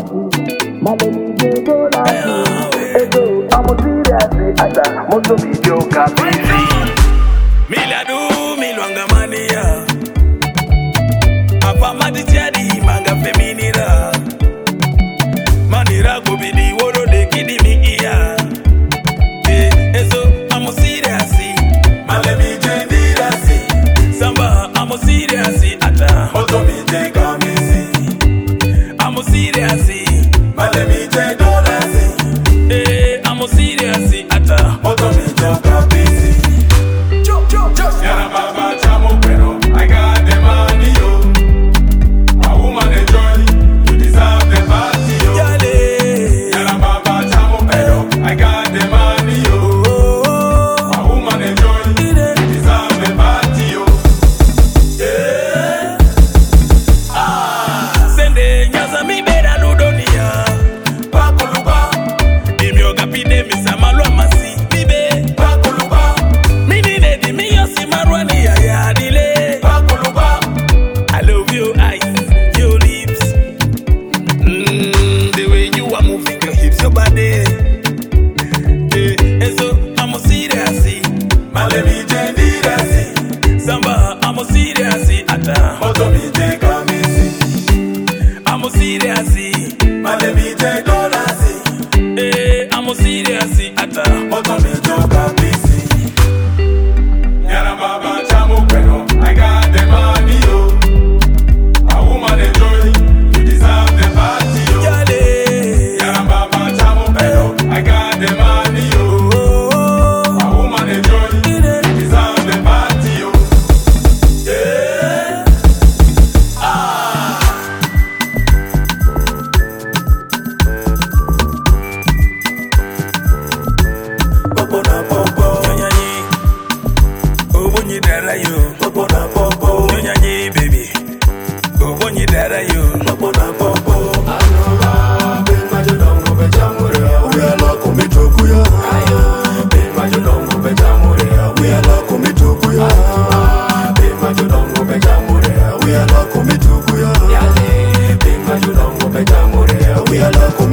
Miladu milwanga mania apa madichadi manga feminira manira gobidi woro de kidi mi iya eso amo serious malemi jendirasi samba amo serious ata moto mi je kamisi amo serious malemi jedolasi amo serious ata moto mi je kamisi. I got the money, yo. A woman enjoy, you deserve the party, yo. Yala baba chamo pero, I got the money, yo. A woman enjoy, you deserve the party, yo. Yeah. Sende nyaza mi beda ludonia. Pakuluba, imyoga pide misamalwa masi. Mibe, pakuluba, minine di miyosi marwani ya yadile. Malemi jendirasi samba amo serious ata moto mi je kamisi amo serious malemi jedolasi amo serious ata moto mi je kamisi. Yara baba chamo pero I got the money, yo. A woman enjoy, you deserve the party, yo. Yara baba chamo pero I got the money, yo. A woman enjoy. Baby, when you dara you, Popona Popo, Anova, Ben Majolongo Bejamurea, we are la Comitokuya, Ben Majolongo Bejamurea, we are la Comitokuya, Ben Majolongo Bejamurea, we are la Comitokuya, Ben Majolongo Bejamurea, we are la